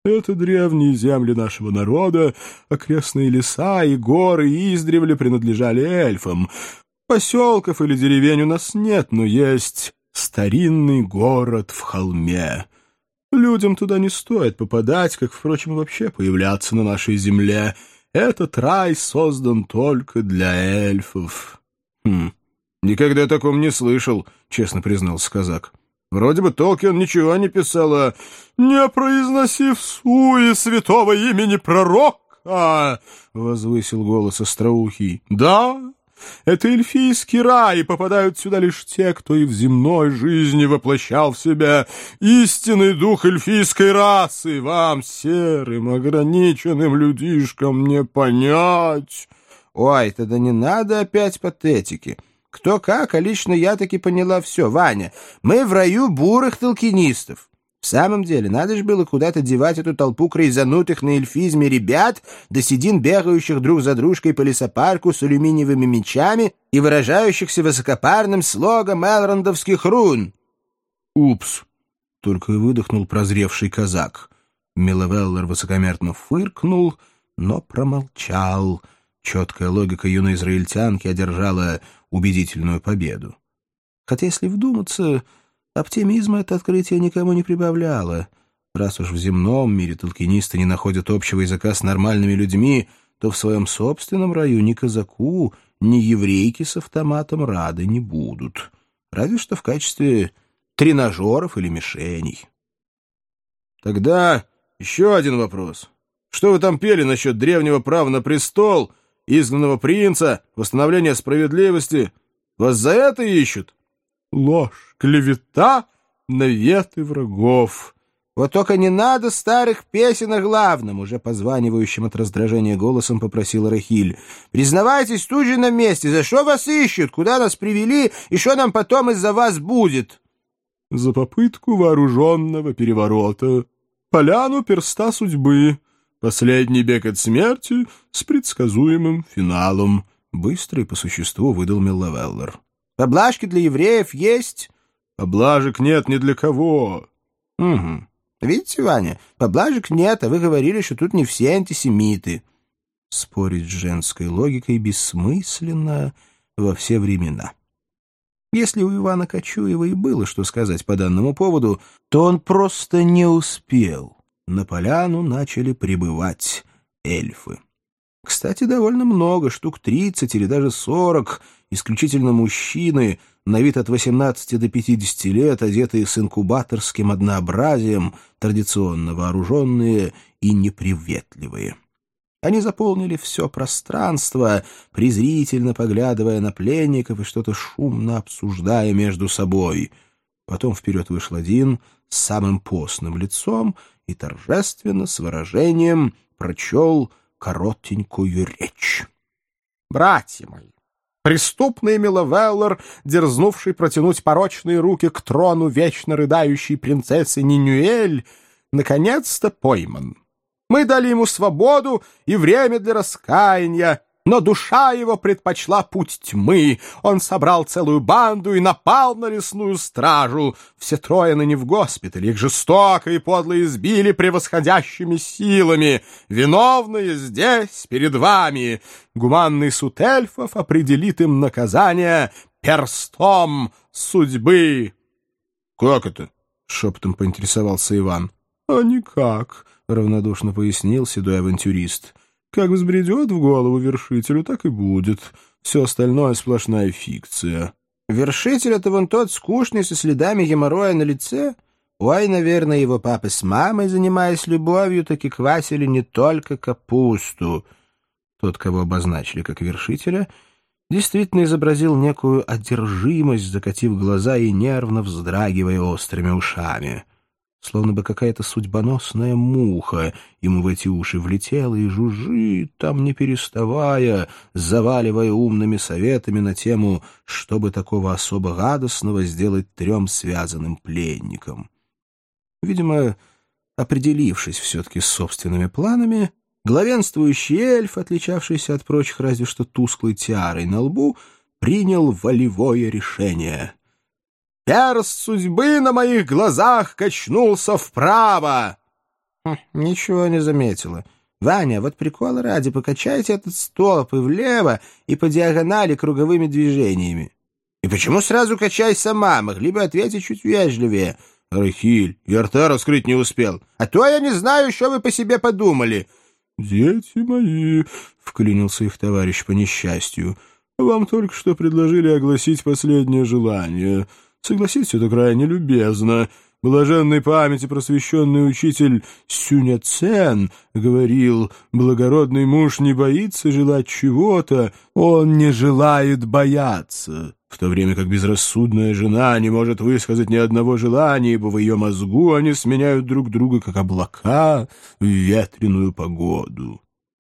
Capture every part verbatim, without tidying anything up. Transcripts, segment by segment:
Это древние земли нашего народа, окрестные леса и горы издревле принадлежали эльфам. Поселков или деревень у нас нет, но есть старинный город в холме. Людям туда не стоит попадать, как, впрочем, вообще появляться на нашей земле. Этот рай создан только для эльфов. Хм, никогда о таком не слышал, честно признался казак. Вроде бы Толкин ничего не писал, а «не произноси всуе святого имени пророка», — возвысил голос остроухий. «Да, это эльфийский рай, и попадают сюда лишь те, кто и в земной жизни воплощал в себя истинный дух эльфийской расы. Вам, серым, ограниченным людишкам, не понять». «Ой, тогда не надо опять патетики. Кто как, а лично я таки поняла все. Ваня, мы в раю бурых толкинистов. В самом деле, надо же было куда-то девать эту толпу крейзанутых на эльфизме ребят, до седин бегающих друг за дружкой по лесопарку с алюминиевыми мечами и выражающихся высокопарным слогом элрондовских рун». «Упс!» — только и выдохнул прозревший казак. Миловеллер высокомерно фыркнул, но промолчал. Четкая логика юной израильтянки одержала убедительную победу. Хотя, если вдуматься, оптимизма это открытие никому не прибавляло. Раз уж в земном мире толкинисты не находят общего языка с нормальными людьми, то в своем собственном раю ни казаку, ни еврейки с автоматом рады не будут. Разве что в качестве тренажеров или мишеней. Тогда еще один вопрос. Что вы там пели насчет древнего права на престол, изгнанного принца, восстановления справедливости? Вас за это ищут? Ложь, клевета, наветы врагов. Вот только не надо старых песен о главном, уже позванивающим от раздражения голосом попросила Рахиль. Признавайтесь тут же на месте, за что вас ищут, куда нас привели и что нам потом из-за вас будет? За попытку вооруженного переворота, поляну перста судьбы, последний бег от смерти с предсказуемым финалом. Быстро и по существу выдал Миловеллер. Поблажки для евреев есть? Поблажек нет ни для кого. Угу. Видите, Ваня, поблажек нет, а вы говорили, что тут не все антисемиты. Спорить с женской логикой бессмысленно во все времена. Если у Ивана Кочуева и было что сказать по данному поводу, то он просто не успел. На поляну начали прибывать эльфы. Кстати, довольно много, штук тридцать или даже сорок, исключительно мужчины, на вид от восемнадцати до пятидесяти лет, одетые с инкубаторским однообразием, традиционно вооруженные и неприветливые. Они заполнили все пространство, презрительно поглядывая на пленников и что-то шумно обсуждая между собой. Потом вперед вышел один с самым постным лицом и торжественно, с выражением, прочел коротенькую речь. «Братья мои, преступный Миловеллер, дерзнувший протянуть порочные руки к трону вечно рыдающей принцессы Нинюэль, наконец-то пойман. Мы дали ему свободу и время для раскаяния, но душа его предпочла путь тьмы. Он собрал целую банду и напал на лесную стражу. Все трое ныне в госпитале. Их жестоко и подло избили превосходящими силами. Виновные здесь, перед вами. Гуманный суд эльфов определит им наказание перстом судьбы». «Как это?» — шепотом поинтересовался Иван. «А никак», — равнодушно пояснил седой авантюрист. «Как взбредет в голову вершителю, так и будет. Все остальное сплошная фикция». «Вершитель — это вон тот скучный, со следами геморроя на лице? Ой, наверное, его папа с мамой, занимаясь любовью, таки квасили не только капусту». Тот, кого обозначили как вершителя, действительно изобразил некую одержимость, закатив глаза и нервно вздрагивая острыми ушами. Словно бы какая-то судьбоносная муха ему в эти уши влетела и жужжит там, не переставая, заваливая умными советами на тему, чтобы такого особо радостного сделать трем связанным пленникам. Видимо, определившись все-таки с собственными планами, главенствующий эльф, отличавшийся от прочих разве что тусклой тиарой на лбу, принял волевое решение. «Перст судьбы на моих глазах качнулся вправо!» Хм, ничего не заметила. Ваня, вот прикола ради, покачайте этот столб и влево, и по диагонали круговыми движениями. И почему сразу качай сама? Могли бы ответить чуть вежливее. Рахиль, я рта раскрыть не успел. А то я не знаю, что вы по себе подумали. «Дети мои», — вклинился их товарищ по несчастью, — «вам только что предложили огласить последнее желание. Согласитесь, это крайне любезно. Блаженной памяти просвещенный учитель Сюняцен говорил, благородный муж не боится желать чего-то, он не желает бояться, в то время как безрассудная жена не может высказать ни одного желания, ибо в ее мозгу они сменяют друг друга, как облака в ветреную погоду».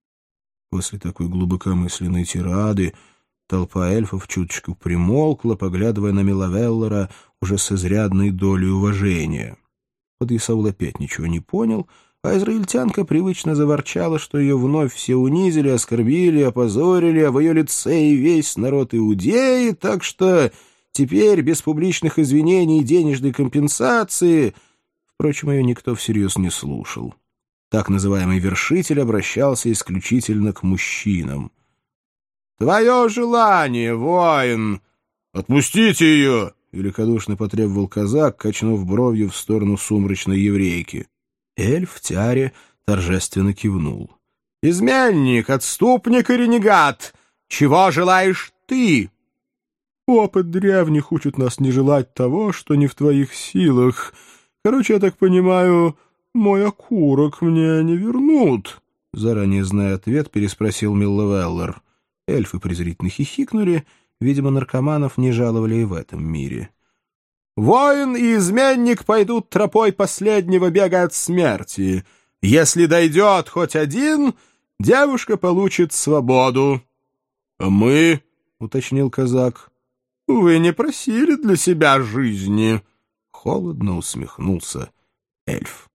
После такой глубокомысленной тирады толпа эльфов чуточку примолкла, поглядывая на Миловеллера уже с изрядной долей уважения. Подъясаул опять ничего не понял, а израильтянка привычно заворчала, что ее вновь все унизили, оскорбили, опозорили, а в ее лице и весь народ Иудеи, так что теперь без публичных извинений и денежной компенсации... Впрочем, ее никто всерьез не слушал. Так называемый вершитель обращался исключительно к мужчинам. «Твое желание, воин!» «Отпустите ее!» — великодушно потребовал казак, качнув бровью в сторону сумрачной еврейки. Эльф в тиаре торжественно кивнул. «Изменник, отступник и ренегат! Чего желаешь ты?» «Опыт древних учит нас не желать того, что не в твоих силах. Короче, я так понимаю, мой окурок мне не вернут?» Заранее зная ответ, переспросил Милловеллер. Эльфы презрительно хихикнули. Видимо, наркоманов не жаловали и в этом мире. «Воин и изменник пойдут тропой последнего бега от смерти. Если дойдет хоть один, девушка получит свободу». «А мы?» — уточнил казак. «Вы не просили для себя жизни», — холодно усмехнулся эльф.